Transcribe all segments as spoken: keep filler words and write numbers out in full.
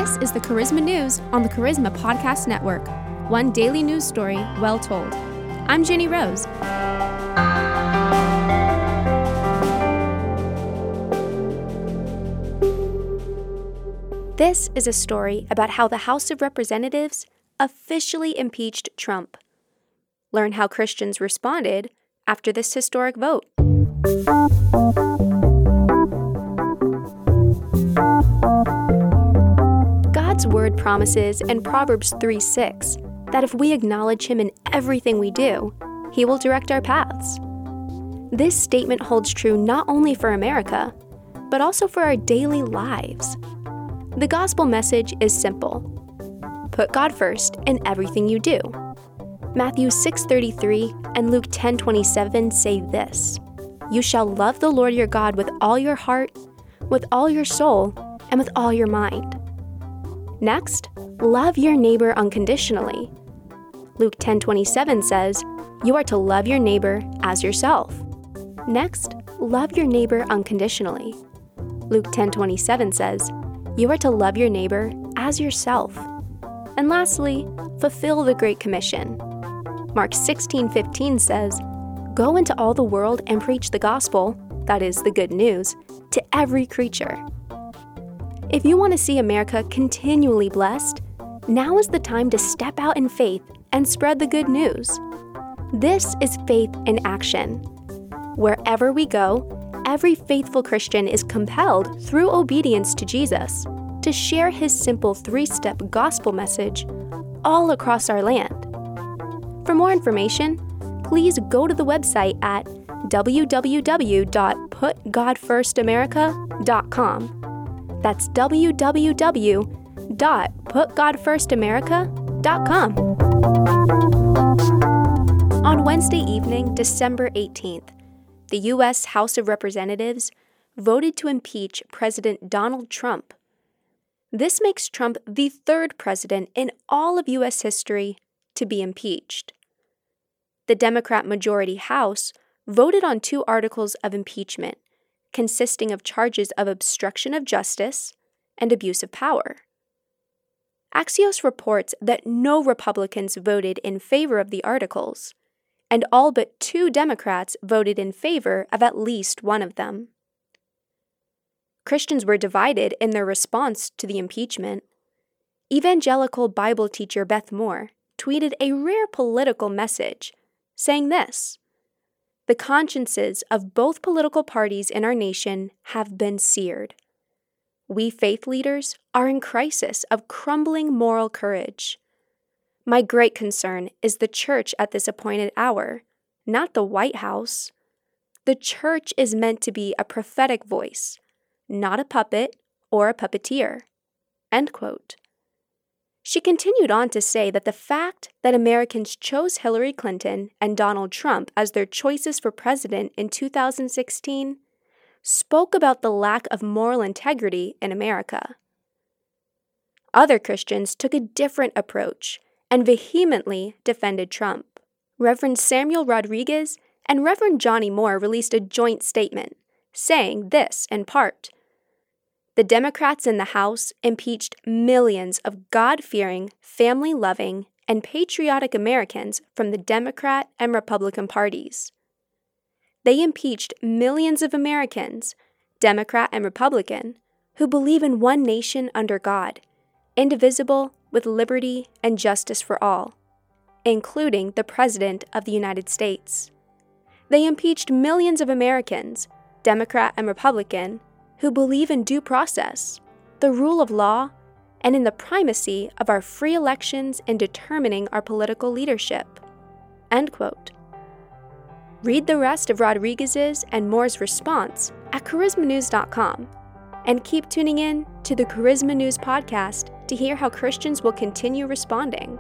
This is the Charisma News on the Charisma Podcast Network. One daily news story well told. I'm Jenny Rose. This is a story about how the House of Representatives officially impeached Trump. Learn how Christians responded after this historic vote. God's word promises in Proverbs three six that if we acknowledge him in everything we do, he will direct our paths. This statement holds true not only for America, but also for our daily lives. The gospel message is simple. Put God first in everything you do. Matthew six thirty-three and Luke ten twenty-seven say this: You shall love the Lord your God with all your heart, with all your soul, and with all your mind. Next, love your neighbor unconditionally. Luke ten twenty-seven says, You are to love your neighbor as yourself. Next, love your neighbor unconditionally. Luke ten twenty-seven says, You are to love your neighbor as yourself. And lastly, fulfill the Great Commission. Mark sixteen fifteen says, Go into all the world and preach the gospel, that is, the good news, to every creature. If you want to see America continually blessed, now is the time to step out in faith and spread the good news. This is faith in action. Wherever we go, every faithful Christian is compelled through obedience to Jesus to share his simple three-step gospel message all across our land. For more information, please go to the website at w w w dot put god first america dot com. That's w w w dot put god first america dot com. On Wednesday evening, December eighteenth, the U S House of Representatives voted to impeach President Donald Trump. This makes Trump the third president in all of U S history to be impeached. The Democrat majority House voted on two articles of impeachment, consisting of charges of obstruction of justice and abuse of power. Axios reports that no Republicans voted in favor of the articles, and all but two Democrats voted in favor of at least one of them. Christians were divided in their response to the impeachment. Evangelical Bible teacher Beth Moore tweeted a rare political message, saying this: The consciences of both political parties in our nation have been seared. We faith leaders are in crisis of crumbling moral courage. My great concern is the church at this appointed hour, not the White House. The church is meant to be a prophetic voice, not a puppet or a puppeteer. End quote. She continued on to say that the fact that Americans chose Hillary Clinton and Donald Trump as their choices for president in two thousand sixteen spoke about the lack of moral integrity in America. Other Christians took a different approach and vehemently defended Trump. Reverend Samuel Rodriguez and Reverend Johnny Moore released a joint statement, saying this in part: The Democrats in the House impeached millions of God-fearing, family-loving, and patriotic Americans from the Democrat and Republican parties. They impeached millions of Americans, Democrat and Republican, who believe in one nation under God, indivisible, with liberty and justice for all, including the President of the United States. They impeached millions of Americans, Democrat and Republican, who believe in due process, the rule of law, and in the primacy of our free elections in determining our political leadership. End quote. Read the rest of Rodriguez's and Moore's response at charisma news dot com, and keep tuning in to the Charisma News podcast to hear how Christians will continue responding.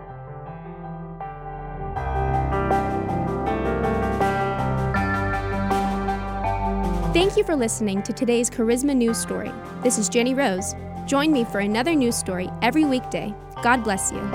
Thank you for listening to today's Charisma News Story. This is Jenny Rose. Join me for another news story every weekday. God bless you.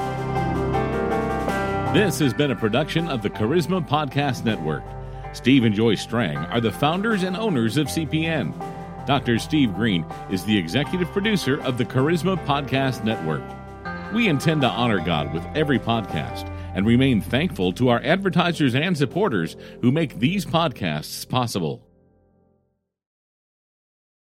This has been a production of the Charisma Podcast Network. Steve and Joy Strang are the founders and owners of C P N. Doctor Steve Green is the executive producer of the Charisma Podcast Network. We intend to honor God with every podcast and remain thankful to our advertisers and supporters who make these podcasts possible.